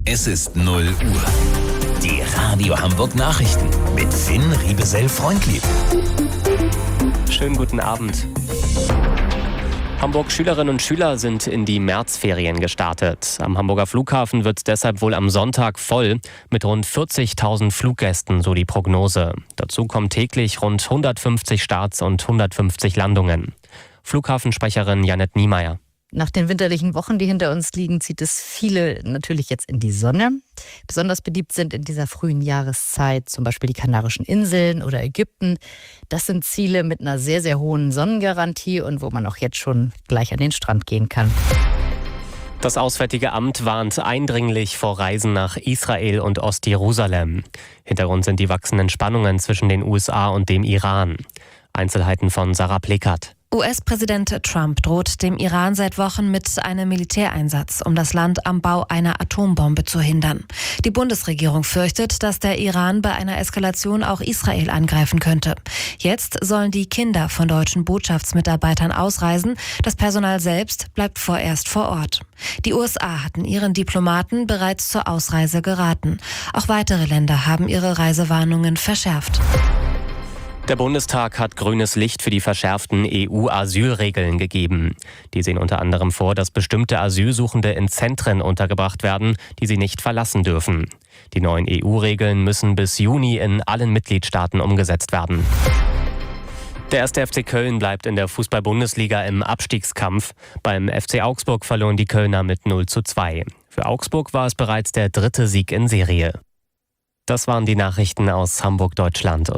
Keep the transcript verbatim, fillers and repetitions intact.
Es ist null Uhr. Die Radio Hamburg Nachrichten mit Finn Riebesell-Freundlieb. Schönen guten Abend. Hamburg Schülerinnen und Schüler sind in die Märzferien gestartet. Am Hamburger Flughafen wird es deshalb wohl am Sonntag voll mit rund vierzigtausend Fluggästen, so die Prognose. Dazu kommen täglich rund hundertfünfzig Starts und hundertfünfzig Landungen. Flughafensprecherin Janette Niemeyer. Nach den winterlichen Wochen, die hinter uns liegen, zieht es viele natürlich jetzt in die Sonne. Besonders beliebt sind in dieser frühen Jahreszeit zum Beispiel die Kanarischen Inseln oder Ägypten. Das sind Ziele mit einer sehr, sehr hohen Sonnengarantie und wo man auch jetzt schon gleich an den Strand gehen kann. Das Auswärtige Amt warnt eindringlich vor Reisen nach Israel und Ostjerusalem. Hintergrund sind die wachsenden Spannungen zwischen den U S A und dem Iran. Einzelheiten von Sarah Pleckert. U S-Präsident Trump droht dem Iran seit Wochen mit einem Militäreinsatz, um das Land am Bau einer Atombombe zu hindern. Die Bundesregierung fürchtet, dass der Iran bei einer Eskalation auch Israel angreifen könnte. Jetzt sollen die Kinder von deutschen Botschaftsmitarbeitern ausreisen. Das Personal selbst bleibt vorerst vor Ort. Die U S A hatten ihren Diplomaten bereits zur Ausreise geraten. Auch weitere Länder haben ihre Reisewarnungen verschärft. Der Bundestag hat grünes Licht für die verschärften E U-Asylregeln gegeben. Die sehen unter anderem vor, dass bestimmte Asylsuchende in Zentren untergebracht werden, die sie nicht verlassen dürfen. Die neuen E U-Regeln müssen bis Juni in allen Mitgliedstaaten umgesetzt werden. Der erste F C Köln bleibt in der Fußball-Bundesliga im Abstiegskampf. Beim F C Augsburg verloren die Kölner mit null zu zwei. Für Augsburg war es bereits der dritte Sieg in Serie. Das waren die Nachrichten aus Hamburg, Deutschland.